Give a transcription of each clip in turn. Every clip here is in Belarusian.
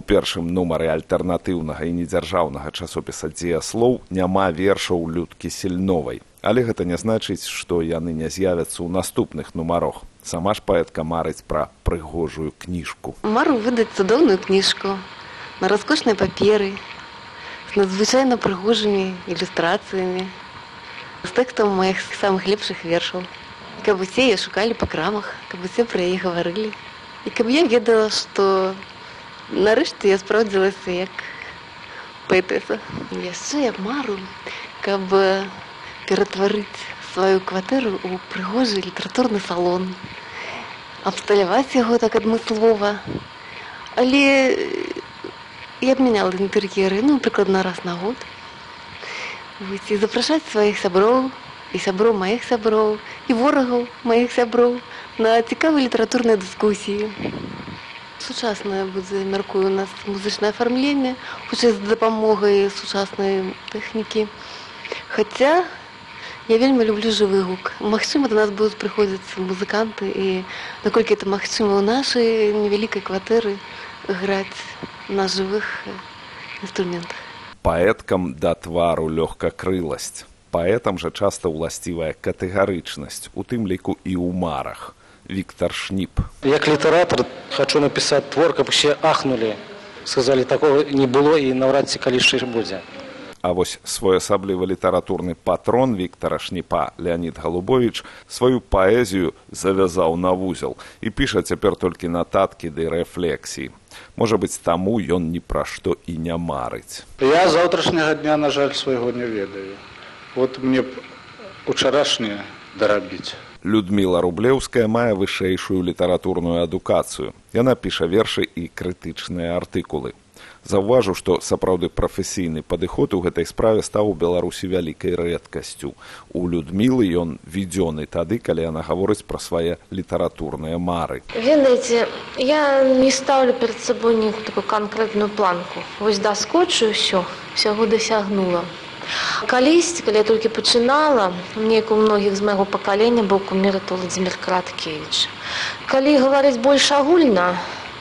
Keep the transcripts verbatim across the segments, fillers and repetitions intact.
першым нумары альтэрнатыўнага і недзяржаўнага часопіса «Дзеяслоў» няма вершаў Людкі Сільновай. Але гэта не значыць, што яны не з'явяцца ў наступных нумарах. Сама ж паэтка марыць пра прыгожую кніжку. Мару выдаць цудоўную кніжку на раскошнай паперы, з надзвычайна прыгожымі ілюстрацыямі, з тэкстам маіх самых лепшых вершаў. Каб усе яе шукалі па крамах, каб усе пра яе гаварылі. І каб я ведала, што нарэшце я спраўдзілася як паэтэса. Яшчэ я мару, каб ператварыць сваю кватэру ў прыгожы літаратурны салон, абсталяваць яго так адмыслова. Але я абмяняла інтэр'еры, ну, прыкладна раз на год. І запрашаць сваіх сяброў, і сяброў маіх сяброў, і ворагаў маіх сяброў на цікавыя літаратурныя дыскусіі. Сучаснае будзе, мяркую, у нас музычнае афармленне, хутчэй з дапамогай сучаснай тэхнікі. Хаця я вельмі люблю жывы гук. Магчыма, да нас будуць прыходзіць музыканты, і наколькі это магчыма ў нашай невялікай кватэры граць на жывых інструментах. Паэткам да твару лёгкакрыласць. Паэтам жа часта ўласцівая катэгарычнасць, у тым ліку і ў марах. Віктор Шніп. Як літаратар хочу напісаць твор, каб усе ахнулі. Сказалі, такого не было і наўрад ці калі яшчэ будзе. А вось своеасаблівы літаратурны патрон Віктора Шніпа Леонід Галубовіч сваю паэзію завязаў на вузел і піша цяпер толькі нататкі ды рэфлексіі. Можа быць, таму ён ні пра што і не марыць. Я заўтрашняга дня, на жаль, свайго не ведаю. Вот мне учарашняе дарабіць. Людміла Рублеўская мае вышэйшую літаратурную адукацыю. Яна піша вершы і крытычныя артыкулы. Заўважу, што сапраўды прафесійны падыход у гэтай справе стаў у Беларусі вялікай рэдкасцю. У Людмілы ён введзёны тады, калі яна гаворыць пра свае літаратурныя мары. Ведаеце, я не ставлю перед собой такую конкретную планку. Вось даскочу ўсё, усяго дасягнула. Калісьці, калі я толькі пачынала, неяк у многіх з майго пакалення быў кумір Владзімір Караткевіч. Калі гаварыць больш агульна,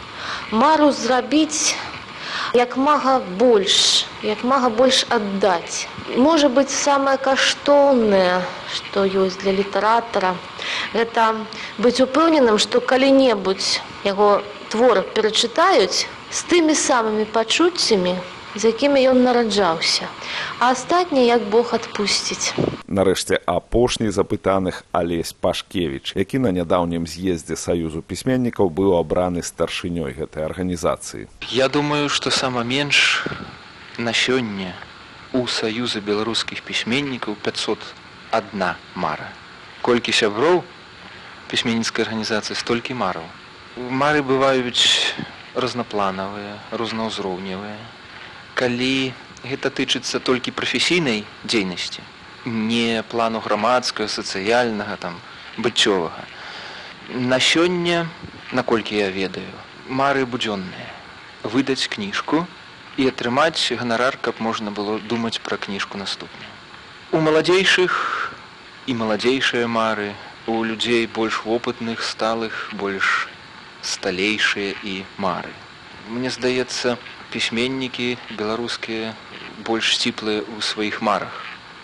мару зрабіць як мага больш, як мага больш аддаць. Можа быць, самае каштоўнае, што ёсць для літаратара, гэта быць упэўненым, што калі-небудзь яго твор перачытаюць з тымі самымі пачуццямі, з якімі ён нараджаўся, а астатняе як Бог адпусціць. Нарэшце, апошні запытаных Алесь Пашкевіч, які на нядаўнім з'ездзе Саюзу пісьменнікаў быў абраны старшынёй гэтай арганізацыі. Я думаю, што сама менш на сёння у Саюза беларускіх пісьменнікаў пяцьсот адна мара. Колькі сяброў пісьменніцкай арганізацыі, столькі мараў. Мары бываюць разнапланавыя, рознаўзроўневыя. Калі гэта тычыцца толькі прафесійнай дзейнасці, не плану грамадскага, сацыяльнага, там, быццёвага. На сёння, наколькі я ведаю, мары будзённыя. Выдаць кніжку і атрымаць ганарар, каб можна было думаць пра кніжку наступную. У маладзейшых і маладзейшыя мары, у людзей больш вопытных, сталых, больш сталейшыя і мары. Мне здаецца, пісьменнікі беларускія больш сціплыя ў сваіх марах.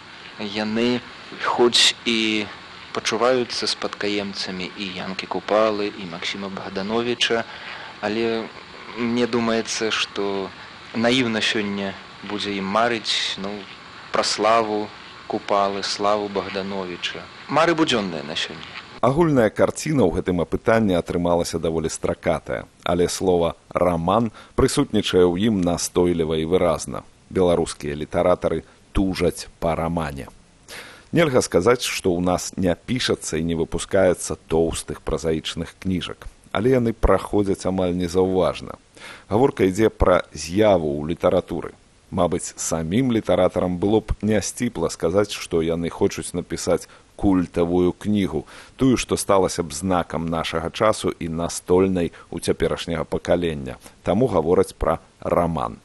Яны хоць і пачуваюцца спадкаемцамі і Янкі Купалы, і Максіма Богдановича, але мне думаецца, што наіўна сёння будзе ім марыць, ну, пра славу Купалы, славу Богдановича. Мары будзённыя на сёння. Агульная карціна ў гэтым апытанні атрымалася даволі стракатая, але слова «раман» прысутнічае ў ім настойліва і выразна. Беларускія літаратары тужаць па рамане. Нельга сказаць, што ў нас не пішацца і не выпускаецца тоўстых празаічных кніжак, але яны праходзяць амаль незаўважна. Гаворка ідзе пра з'яву ў літаратуры. Мабыць, самім літаратарам было б нясціпла сказаць, што яны хочуць напісаць культавую кнігу, тую, што сталася б знакам нашага часу і настольнай у цяперашняга пакалення. Таму гавораць пра раман.